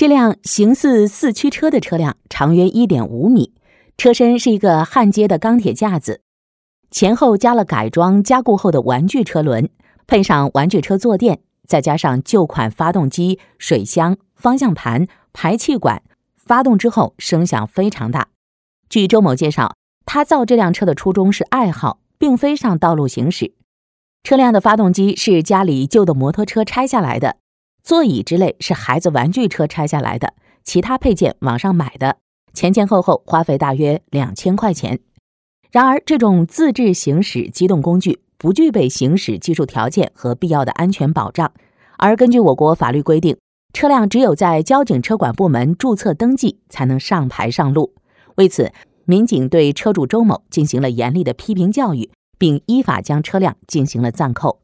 这辆形似四驱车的车辆长约 1.5 米，车身是一个焊接的钢铁架子，前后加了改装加固后的玩具车轮，配上玩具车坐垫，再加上旧款发动机、水箱、方向盘、排气管，发动之后声响非常大。据周某介绍，他造这辆车的初衷是爱好，并非上道路行驶。车辆的发动机是家里旧的摩托车拆下来的，座椅之类是孩子玩具车拆下来的，其他配件网上买的，前前后后花费大约2000块钱。然而，这种自制行驶机动工具不具备行驶技术条件和必要的安全保障，而根据我国法律规定，车辆只有在交警车管部门注册登记才能上牌上路。为此，民警对车主周某进行了严厉的批评教育，并依法将车辆进行了暂扣。